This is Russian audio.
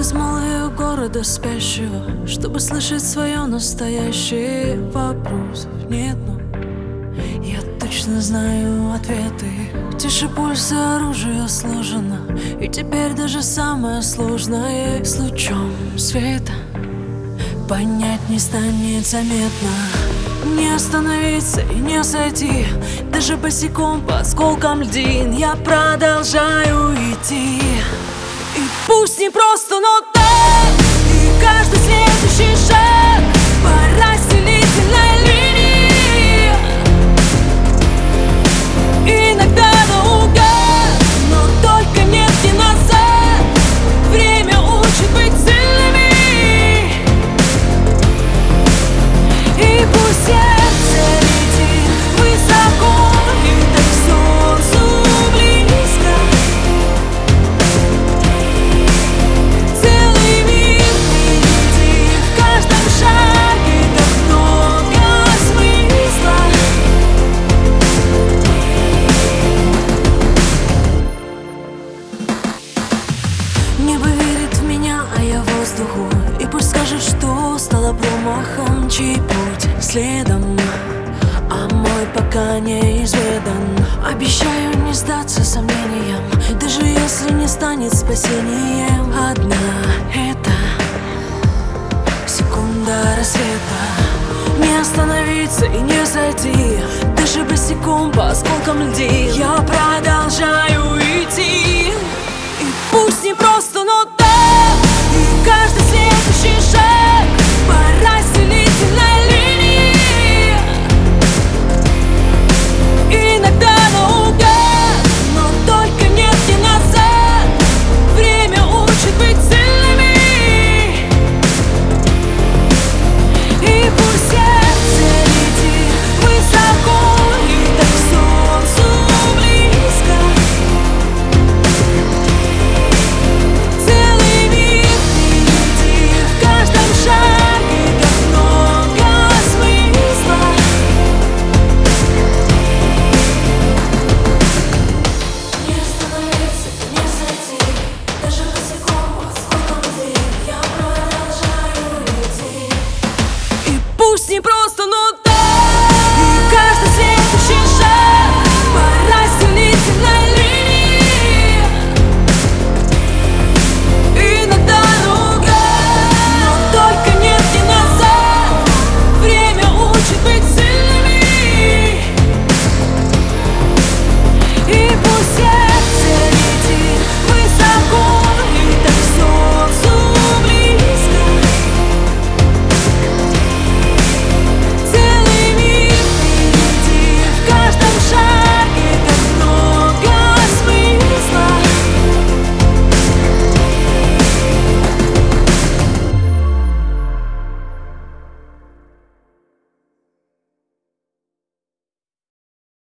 безмолвию города спящего, чтобы слышать свое настоящее. Вопросов нет, но я точно знаю ответы. Тише пульса, оружие сложено, и теперь даже самое сложное с лучом света понять не станет заметно. Не остановиться и не сойти, даже босиком по осколкам льдин. Я продолжаю идти, и пусть не просто, но так. И каждый следующий шаг по разделительной линии, иногда наугад, но только нет и назад. Время учит быть сильными, и пусть сердце летит высоко, и так солнцу близко. Целый мир впереди, в каждом шаге так много смысла. Небо верит в меня, а я воздуху. И пусть скажет, что стало промахом, чей путь следом, а мой пока неизведан. Обещаю не сдаться сомнениям, даже если не станет спасением. Одна эта секунда рассвета. Не остановиться и не сойти, даже босиком по осколкам льдин.